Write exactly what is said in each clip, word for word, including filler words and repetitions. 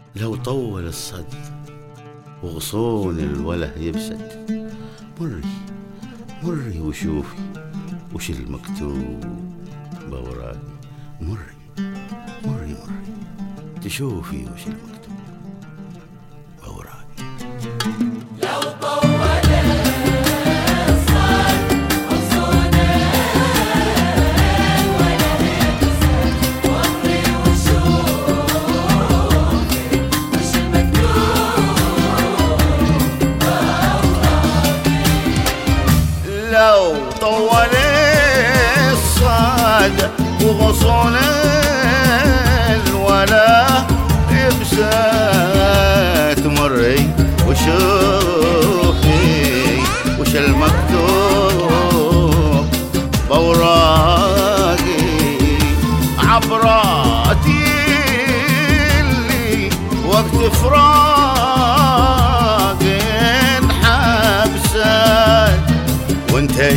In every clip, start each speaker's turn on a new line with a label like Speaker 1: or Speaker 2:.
Speaker 1: لو طول الصد وغصون الوله يبسد، مري مري وشوفي وش المكتوب بوراقي. مري مري مري تشوفي وش المكتوب بوراقي.
Speaker 2: لو طول الصد غصون الوله يبسد، مري وشوفي وش المكتوب بوراقي.
Speaker 1: لو طول الصد وغصون الوله يبسد، مري وشوفي وش المكتوب بوراقي. عبراتي اللي وقت فراقي انحبست، وانتي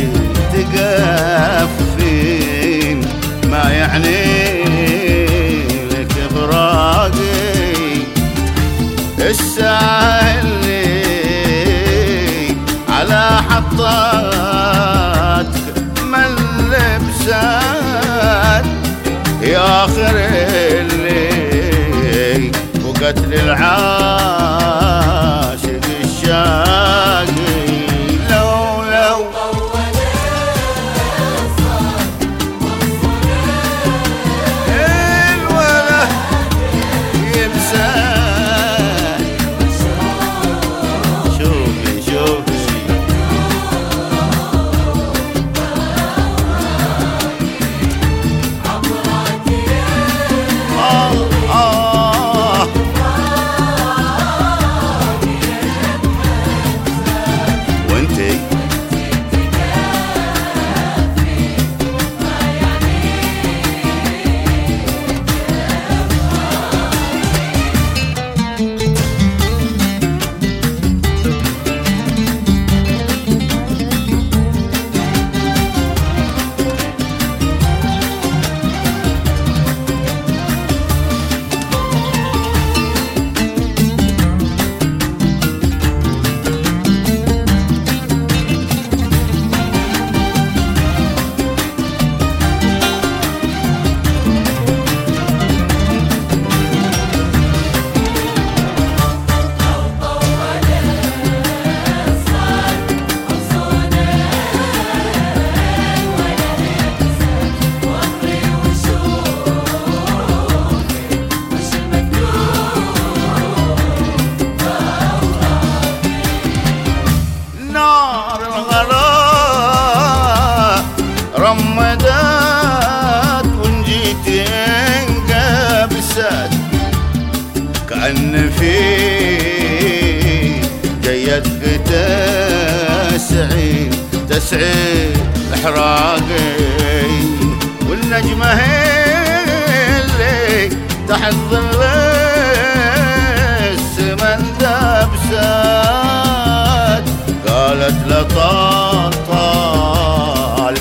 Speaker 1: تقفين ما يعني لك فراقي. الساعة اللي على حطاتك من لبسات، يا آخر اللي وقتل العاشق الشاقي. لو لو الوله يبسد، شوفي شوفي آه آه وانتي نار الغلاء رمدات ونجيت انقبست، كأن في جيتك تسعين تسعين احراقي. والنجمة اللي تحت ظل السمن دبست، قالت لطال طال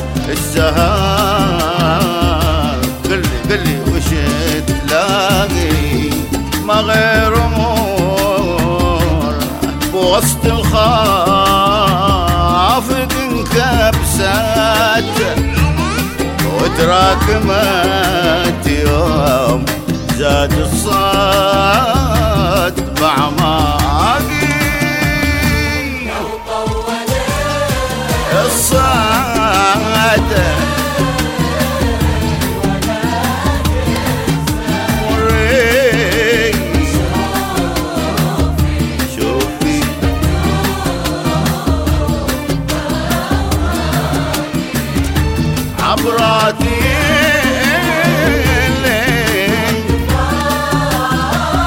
Speaker 1: السهر، قلي قلي وش تلاقي. ما غير امور بوسط الخافق انكبست، وتراكمت يوم زاد الصاد بعماقي. الصاد مري شوفي عبراتي اللي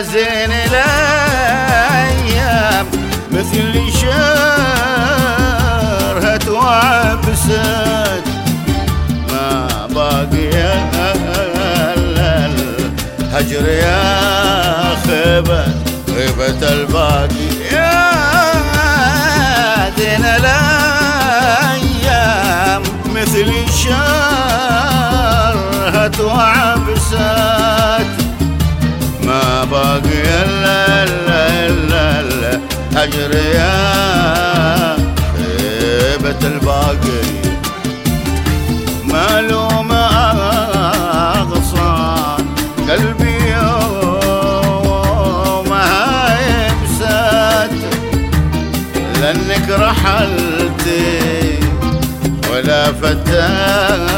Speaker 1: زين الايام مثل شرهت وعبست ما باقي الهجر يا خيبة غيبة الباقي يا زين الايام مثل شرهت وعبست ما باقي الا الهجر يا خيبة الباقي مالوم اغصان قلبي يومها يبست لانك رحلتي ولا فتان